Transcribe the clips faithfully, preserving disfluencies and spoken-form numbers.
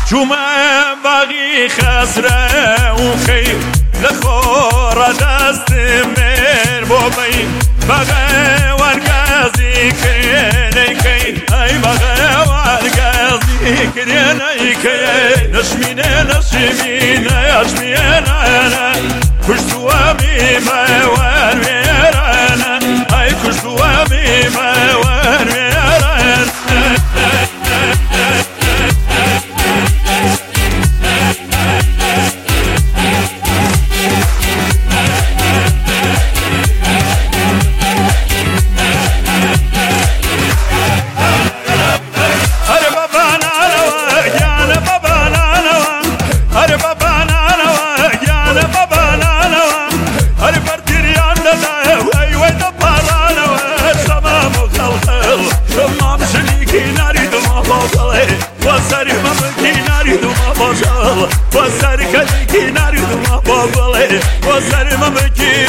جمعه باقی خسره و خیر لخور دست مر بوبی بغه ورگازی کرین کین ای بغه ورگازی کرین ای کین نشمینه نشمینه نشمینه کشتو می مور ویرانه ای کشتو می مور ویرانه وسر کلی ناری دو ما باله وسر ما بکی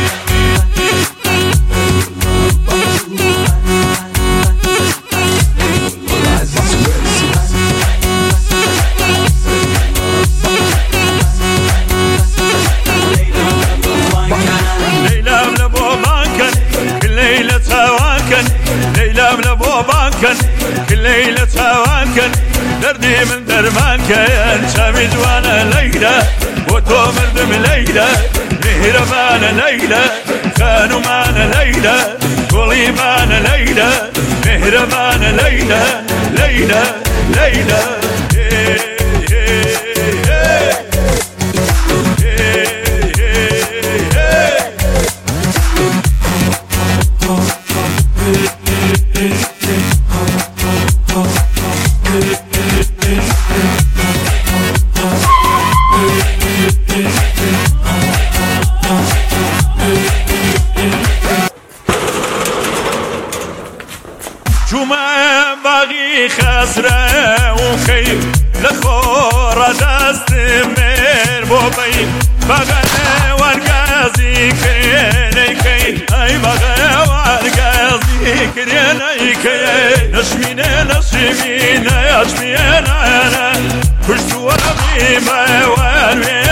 لیلام لبو بانکن لیل تواکن لیلام لبو بانکن لیل تواکن دردي من درمان كان شامي جوانا ليلى وتو مردم ليلى مهربان ليلى كانوا معنا ليلى قولي معنا ليلى مهربان ليلى ليلى ليلى جمعه باقی خسره و خیر لخور دست مر بوبی بغه ورگازی کرین ای کین ای بغه ورگازی کرین ای کین نشمینه نشمینه نشمینه کشتو می مور